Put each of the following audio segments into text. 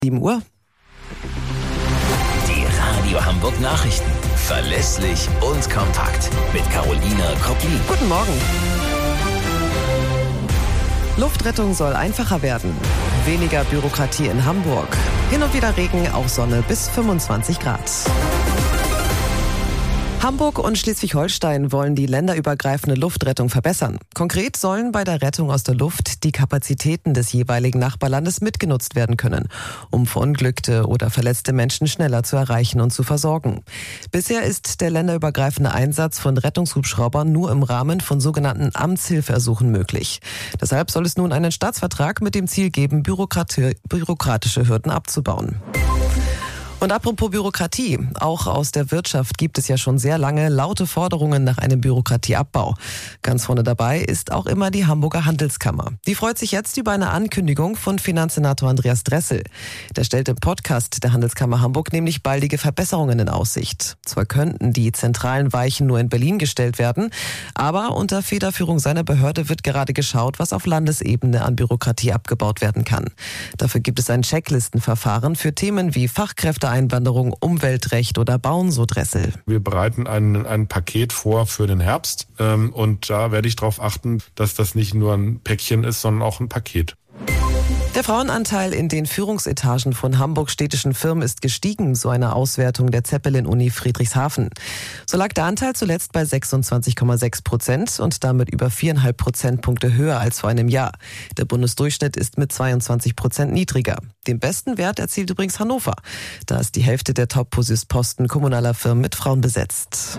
7 Uhr. Die Radio Hamburg Nachrichten. Verlässlich und kompakt. Mit Carolina Koplin. Guten Morgen. Luftrettung soll einfacher werden. Weniger Bürokratie in Hamburg. Hin und wieder Regen, auch Sonne bis 25 Grad. Hamburg und Schleswig-Holstein wollen die länderübergreifende Luftrettung verbessern. Konkret sollen bei der Rettung aus der Luft die Kapazitäten des jeweiligen Nachbarlandes mitgenutzt werden können, um verunglückte oder verletzte Menschen schneller zu erreichen und zu versorgen. Bisher ist der länderübergreifende Einsatz von Rettungshubschraubern nur im Rahmen von sogenannten Amtshilfeersuchen möglich. Deshalb soll es nun einen Staatsvertrag mit dem Ziel geben, bürokratische Hürden abzubauen. Und apropos Bürokratie, auch aus der Wirtschaft gibt es ja schon sehr lange laute Forderungen nach einem Bürokratieabbau. Ganz vorne dabei ist auch immer die Hamburger Handelskammer. Die freut sich jetzt über eine Ankündigung von Finanzsenator Andreas Dressel. Der stellt im Podcast der Handelskammer Hamburg nämlich baldige Verbesserungen in Aussicht. Zwar könnten die zentralen Weichen nur in Berlin gestellt werden, aber unter Federführung seiner Behörde wird gerade geschaut, was auf Landesebene an Bürokratie abgebaut werden kann. Dafür gibt es ein Checklistenverfahren für Themen wie Fachkräfteeinwanderung, Umweltrecht oder Bauen, so Dressel. Wir bereiten ein Paket vor für den Herbst und da werde ich darauf achten, dass das nicht nur ein Päckchen ist, sondern auch ein Paket. Der Frauenanteil in den Führungsetagen von Hamburg-städtischen Firmen ist gestiegen, so eine Auswertung der Zeppelin-Uni Friedrichshafen. So lag der Anteil zuletzt bei 26,6% und damit über 4,5 Prozentpunkte höher als vor einem Jahr. Der Bundesdurchschnitt ist mit 22% niedriger. Den besten Wert erzielt übrigens Hannover. Da ist die Hälfte der Top-Posten kommunaler Firmen mit Frauen besetzt.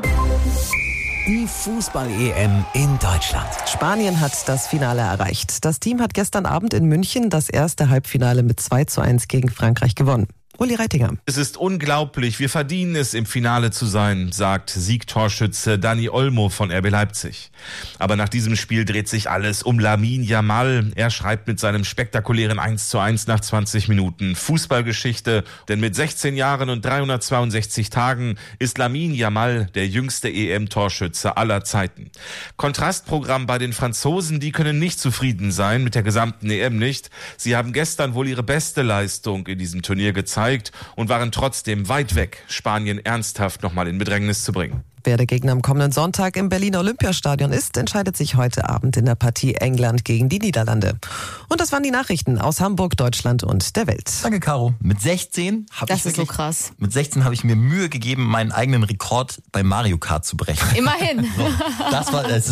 Die Fußball-EM in Deutschland. Spanien hat das Finale erreicht. Das Team hat gestern Abend in München das erste Halbfinale mit 2:1 gegen Frankreich gewonnen. Uli Reitinger. Es ist unglaublich, wir verdienen es, im Finale zu sein, sagt Siegtorschütze Dani Olmo von RB Leipzig. Aber nach diesem Spiel dreht sich alles um Lamine Yamal. Er schreibt mit seinem spektakulären 1:1 nach 20 Minuten Fußballgeschichte. Denn mit 16 Jahren und 362 Tagen ist Lamine Yamal der jüngste EM-Torschütze aller Zeiten. Kontrastprogramm bei den Franzosen, die können nicht zufrieden sein, mit der gesamten EM nicht. Sie haben gestern wohl ihre beste Leistung in diesem Turnier gezeigt und waren trotzdem weit weg, Spanien ernsthaft nochmal in Bedrängnis zu bringen. Wer der Gegner am kommenden Sonntag im Berliner Olympiastadion ist, entscheidet sich heute Abend in der Partie England gegen die Niederlande. Und das waren die Nachrichten aus Hamburg, Deutschland und der Welt. Danke, Caro. Mit 16 habe ich mir Mühe gegeben, meinen eigenen Rekord bei Mario Kart zu brechen. Immerhin. So, es